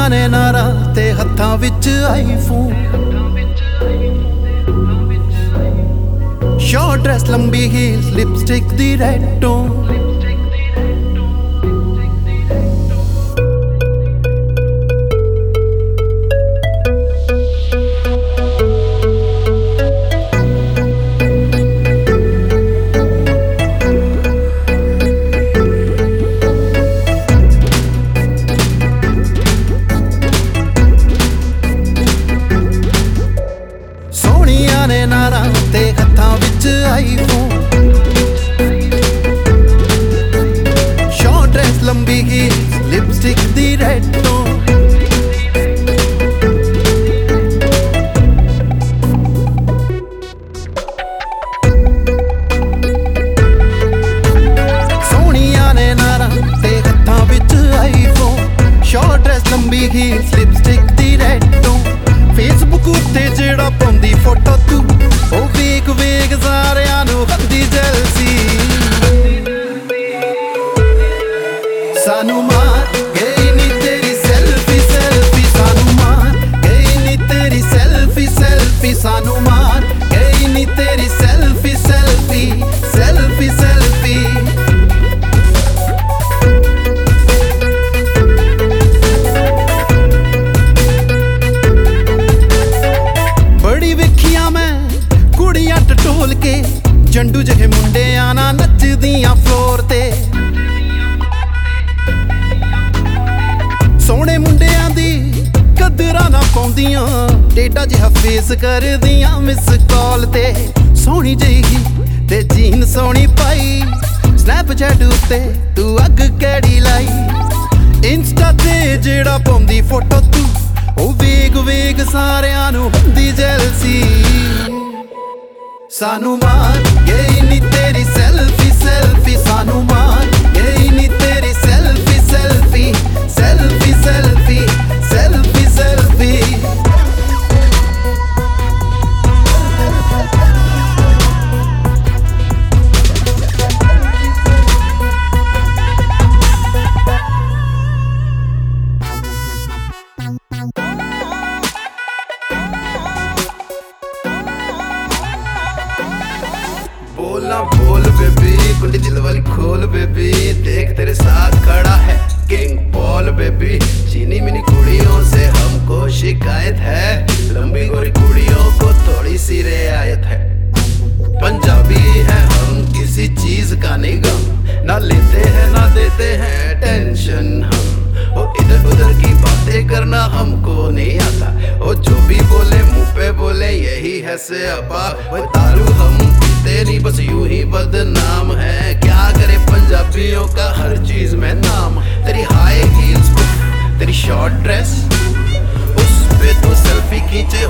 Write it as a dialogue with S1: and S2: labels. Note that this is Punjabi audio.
S1: ਸੋਹਣੀਆਂ ਨੇ ਨਾਰਾਂ ਤੇ ਹੱਥਾਂ ਵਿੱਚ ਆਈਫੋਨ। ਸ਼ਾਰਟ ਡਰੈਸ ਲੰਬੀ ਹੀਲਸ ਲਿਪਸਟਿਕ ਦੀ ਰੈਡ ਟੋਨ। ਸੋਹਣੀਆਂ ਨੇ ਨਾਰਾਂ ਤੇ ਹੱਥਾਂ ਵਿੱਚ ਆਈਫੋਨ। ਸ਼ਾਰਟ ਡਰੈਸ ਲੰਬੀ ਹੀਲਸ ਲਿਪਸਟਿਕ ਦੀ ਰੈਡ ਟੋਨ। ਸੋਹਣੀਆਂ ਨੇ ਨਾਰਾਂ ਤੇ ਹੱਥਾਂ ਵਿੱਚ ਆਈਫੋਨ। ਸ਼ਾਰਟ ਡਰੈਸ ਲੰਬੀ ਹੀਲਸ ਲਿਪਸਟਿਕ ਦੀ ਰੈਡ ਟੋਨ। ਫੇਸਬੁੱਕ ਉੱਤੇ ਜਿਹੜਾ ਪਾਉਂਦੀ ਫੋਟੋ ਤੂੰ, ਉਹ ਵੇਖ ਵੇਖ ਸਾਰਿਆਂ ਨੂੰ ਹੁੰਦੀ ਜੈਲਸੀ। ਸਾਨੂੰ ਮਾਰ ਗਈ ਨੀ ਤੇਰੀ ਸੈਲਫੀ ਸੈਲਫੀ। ਸਾਨੂੰ ਮਾਰ ਗਈ ਨੀ ਤੇਰੀ ਸੈਲਫੀ ਸੈਲਫੀ। ਸਾਨੂੰ ਮਾਰ ਗਈ ਨੀ ਤੇਰੀ ਸੈਲਫੀ ਸੈਲਫੀ ਸੈਲਫੀ ਸੈਲਫੀ। ਕੁੜੀਆਂ ਟਟੋਲ ਕੇ ਜੰਡੂ ਜਿਹੇ ਮੁੰਡਿਆਂ ਨਾਲ ਨੱਚਦੀਆਂ ਫਲੋਰ ਤੇ। ਸੋਹਣੇ ਮੁੰਡਿਆਂ ਦੀ ਕਦਰਾਂ ਨਾ ਪਾਉਂਦੀਆਂ, ਟੇਢਾ ਜਿਹਾ ਫੇਸ ਕਰਦੀਆਂ ਮਿਸ ਕਾਲ ਤੇ। ਸੋਹਣੀ ਜਿਹੀ ਤੇ ਜੀਨ ਸੋਹਣੀ ਪਾਈ, ਸਨੈਪਚੈਟ ਉੱਤੇ ਤੂੰ ਅੱਗ ਕਿਹੜੀ ਲਾਈ। ਇੰਸਟਾ ਤੇ ਜਿਹੜਾ ਪਾਉਂਦੀ ਫੋਟੋ ਤੂੰ, ਉਹ ਵੇਖ ਵੇਖ ਸਾਰਿਆਂ ਨੂੰ ਹੁੰਦੀ ਜੈਲਸੀ। ਸਾਨੂੰ ਮਾਰ ਗਈ ਨੀ ਤੇਰੀ ਸੈਲਫੀ ਸੈਲਫੀ। ਸਾਨੂੰ ਮਾਰ ਗਈ ਨੀ ਤੇਰੀ selfie selfie selfie selfie selfie selfie. बोलना बोल बेबी, कुंडी दिल वाली खोल बेबी। देख तेरे साथ खड़ा है किंग पॉल बेबी। चीनी मिनी कुड़ियों से हमको शिकायत है, लंबी गोरी कुड़ियों को थोड़ी सी रियायत है। पंजाबी है हम, किसी चीज का नहीं गम, ना लेते हैं ना देते हैं टेंशन हम। वो इधर उधर की बातें करना हमको नहीं आता, वो जो भी बोले मुंह पे बोले यही है से अपा। वो दारू हम तेरी बस यूं ही बदनाम है, क्या करे पंजाबियों का हर चीज में नाम। तेरी हाई हील्स तेरी शॉर्ट ड्रेस, उस पे तो सेल्फी खींचे